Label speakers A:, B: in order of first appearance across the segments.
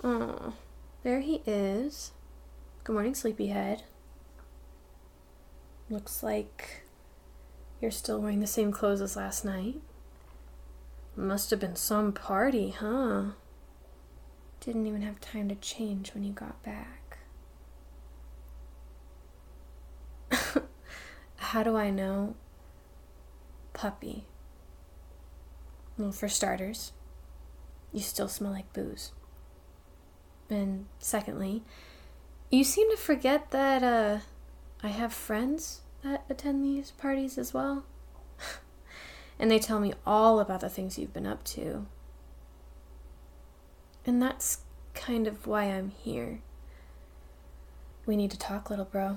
A: Oh, there he is. Good morning, sleepyhead. Looks like you're still wearing the same clothes as last night. Must have been some party, huh? Didn't even have time to change when you got back. How do I know? Puppy. Well, for starters, you still smell like booze. And secondly, you seem to forget that I have friends that attend these parties as well. And they tell me all about the things you've been up to. And that's kind of why I'm here. We need to talk, little bro.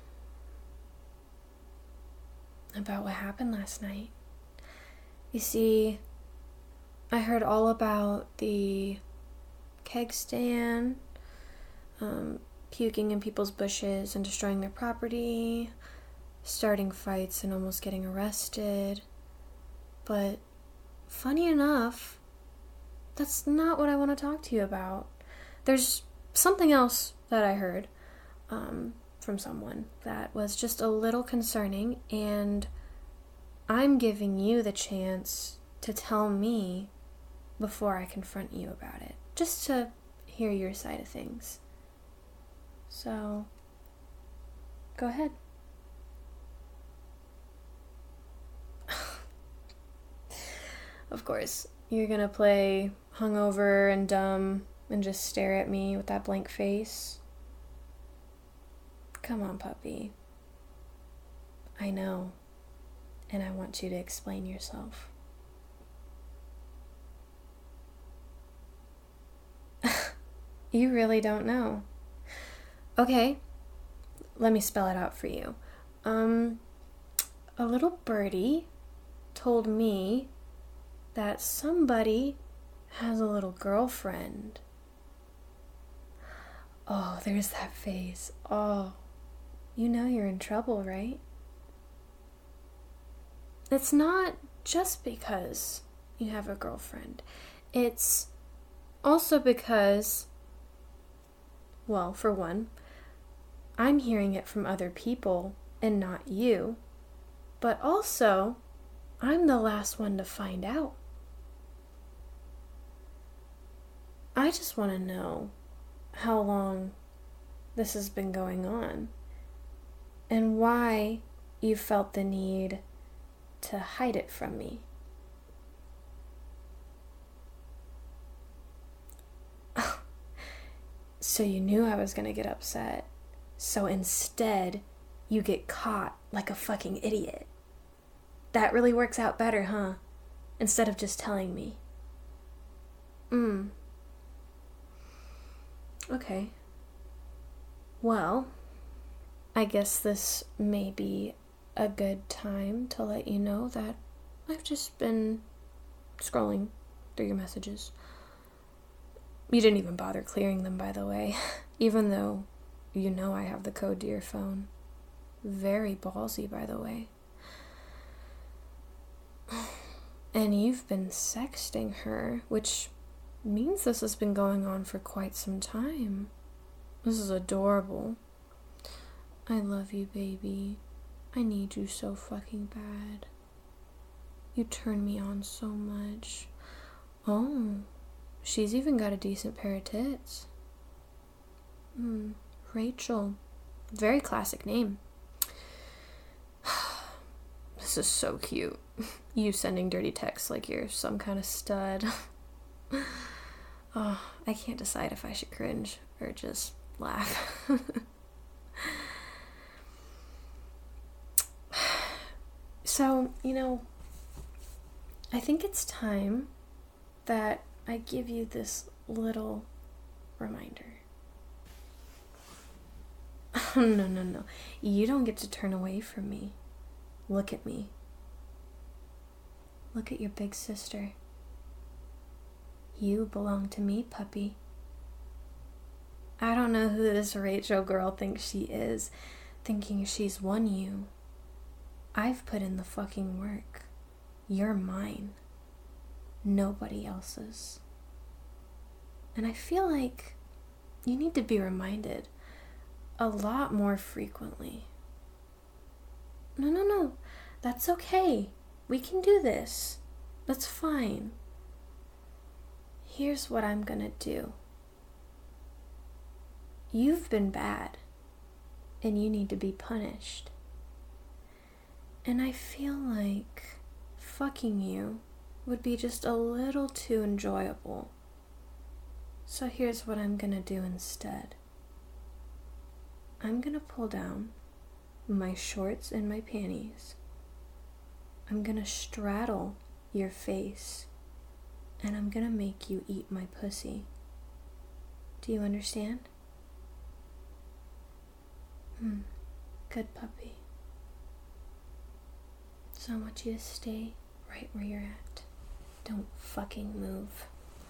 A: About what happened last night. You see, I heard all about the keg stand, puking in people's bushes and destroying their property, starting fights and almost getting arrested. But funny enough, that's not what I want to talk to you about. There's something else that I heard from someone that was just a little concerning, and I'm giving you the chance to tell me before I confront you about it, just to hear your side of things. So, go ahead. Of course, you're gonna play hungover and dumb and just stare at me with that blank face. Come on, puppy. I know, and I want you to explain yourself. You really don't know. Okay, let me spell it out for you. A little birdie told me that somebody has a little girlfriend. Oh, there's that face. Oh, you know you're in trouble, right? It's not just because you have a girlfriend. It's also because, well, for one, I'm hearing it from other people and not you. But also, I'm the last one to find out. I just want to know how long this has been going on and why you felt the need to hide it from me. So you knew I was going to get upset. So instead, you get caught like a fucking idiot. That really works out better, huh? Instead of just telling me. Okay. Well, I guess this may be a good time to let you know that I've just been scrolling through your messages. You didn't even bother clearing them, by the way, even though you know I have the code to your phone. Very ballsy, by the way. And you've been sexting her, which means this has been going on for quite some time. This is adorable. I love you, baby. I need you so fucking bad. You turn me on so much. Oh, she's even got a decent pair of tits. Rachel. Very classic name. This is so cute. You sending dirty texts like you're some kind of stud. Oh, I can't decide if I should cringe or just laugh. So, I think it's time that I give you this little reminder. No. You don't get to turn away from me. Look at me. Look at your big sister. You belong to me, puppy. I don't know who this Rachel girl thinks she is, thinking she's won you. I've put in the fucking work. You're mine. Nobody else's. And I feel like you need to be reminded a lot more frequently. No. That's okay. We can do this. That's fine. Here's what I'm gonna do. You've been bad, and you need to be punished. And I feel like fucking you would be just a little too enjoyable. So here's what I'm gonna do instead. I'm gonna pull down my shorts and my panties. I'm gonna straddle your face, and I'm gonna make you eat my pussy. Do you understand? Good puppy. So I want you to stay right where you're at. Don't fucking move.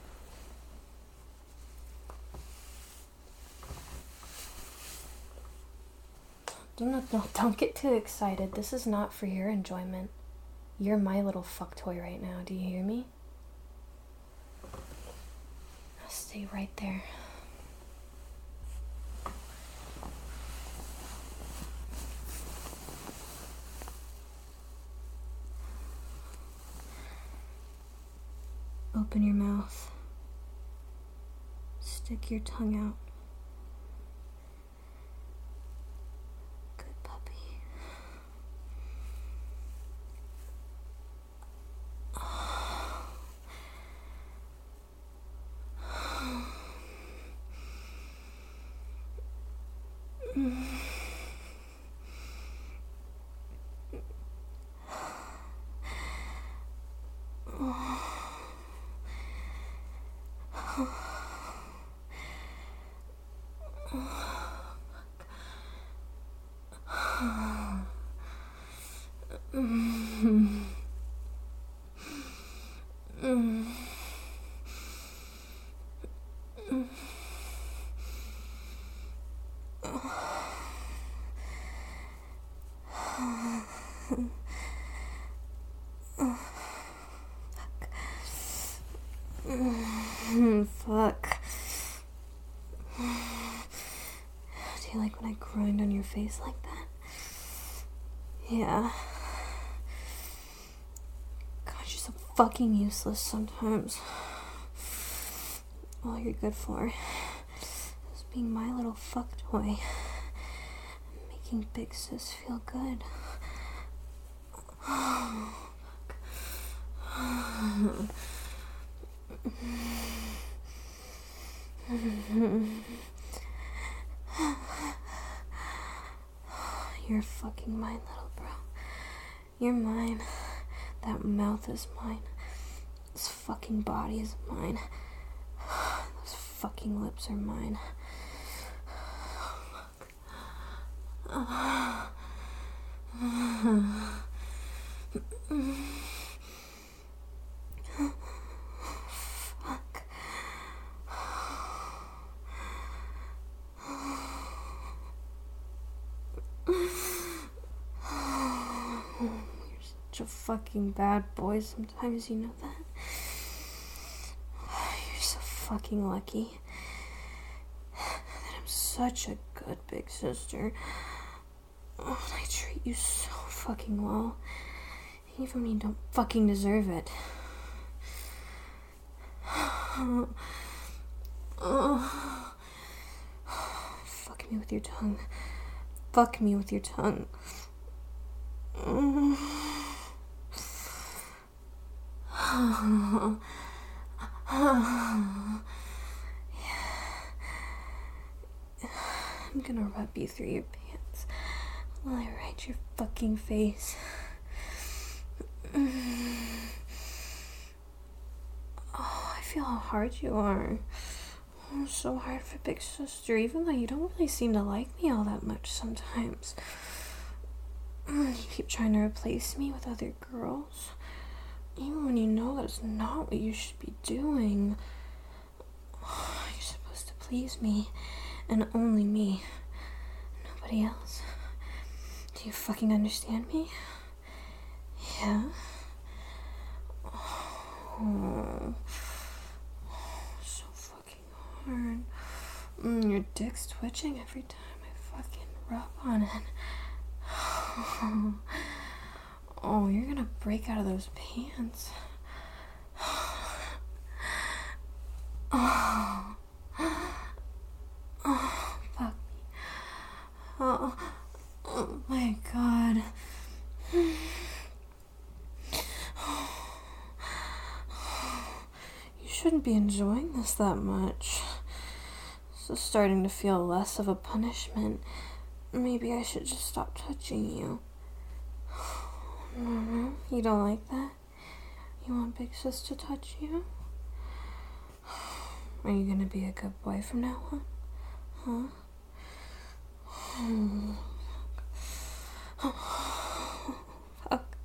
A: Don't get too excited. This is not for your enjoyment. You're my little fuck toy right now. Do you hear me? I'll stay right there. Open your mouth. Stick your tongue out. Good puppy. Fuck. Do you like when I grind on your face like that? Yeah. God, you're so fucking useless sometimes. All you're good for is being my little fuck toy. Making Big Sis feel good. You're fucking mine, little bro. You're mine. That mouth is mine. This fucking body is mine. Those fucking lips are mine. You're such a fucking bad boy sometimes, you know that? You're so fucking lucky that I'm such a good big sister. I treat you so fucking well, even when you don't fucking deserve it. Fuck me with your tongue. Fuck me with your tongue. I'm gonna rub you through your pants while I ride your fucking face. Oh, I feel how hard you are. I'm so hard for big sister, even though you don't really seem to like me all that much sometimes. You keep trying to replace me with other girls, even when you know that it's not what you should be doing. You're supposed to please me, and only me. Nobody else. Do you fucking understand me? Yeah? Oh, so fucking your dick's twitching every time I fucking rub on it. Oh, you're gonna break out of those pants. Oh, fuck me. Oh my god. You shouldn't be enjoying this that much. This is starting to feel less of a punishment. Maybe I should just stop touching you. No, you don't like that? You want Big Sis to touch you? Are you gonna be a good boy from now on? Huh? Fuck.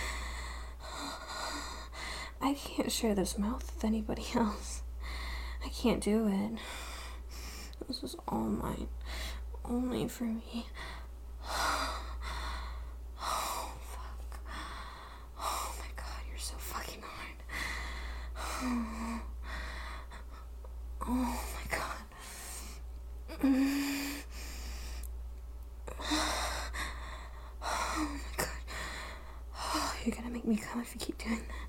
A: I can't share this mouth with anybody else. I can't do it. This is all mine. Only for me. Oh, fuck. Oh my god, you're so fucking hard. Oh my god. Oh my god. Oh, you're gonna make me come if you keep doing that.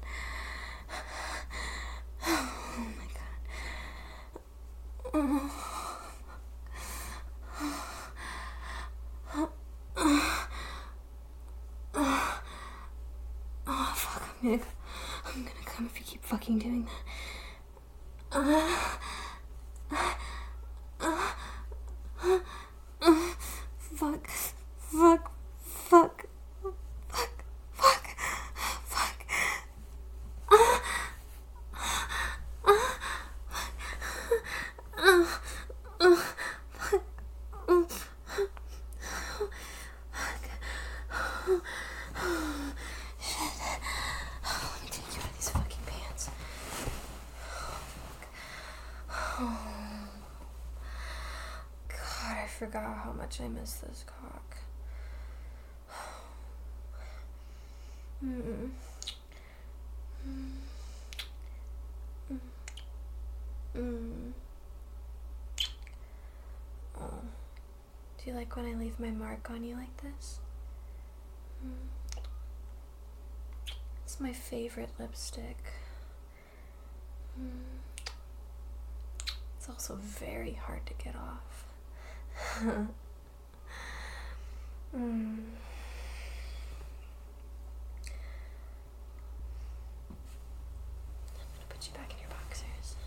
A: Oh my god. Oh. Oh, fuck, I'm gonna come if you keep fucking doing that. Fuck, fuck, fuck, fuck, fuck, fuck. I forgot how much I miss this cock. Oh. Do you like when I leave my mark on you like this? It's my favorite lipstick. It's also very hard to get off. I'm gonna put you back in your boxers.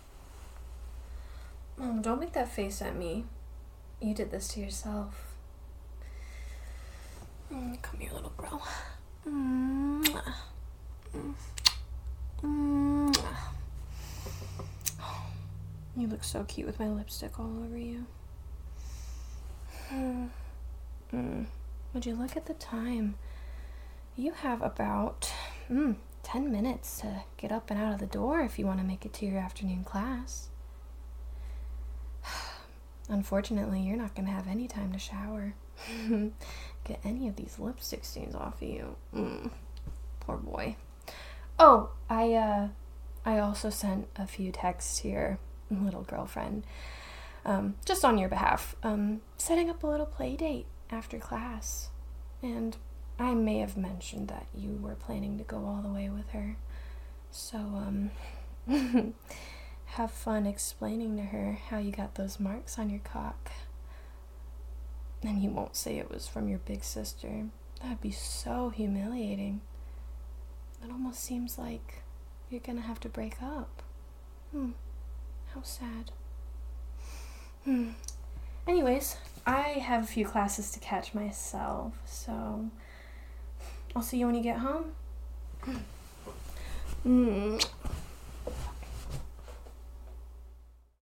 A: Oh, don't make that face at me. You did this to yourself. Come here, little bro. You look so cute with my lipstick all over you. Would you look at the time? You have about 10 minutes to get up and out of the door if you want to make it to your afternoon class. Unfortunately, you're not going to have any time to shower. Get any of these lipstick stains off of you. Poor boy. Oh, I also sent a few texts to your little girlfriend. Just on your behalf. Setting up a little play date after class. And I may have mentioned that you were planning to go all the way with her. So, have fun explaining to her how you got those marks on your cock. And you won't say it was from your big sister. That'd be so humiliating. It almost seems like you're gonna have to break up. How sad. Anyways, I have a few classes to catch myself, so I'll see you when you get home.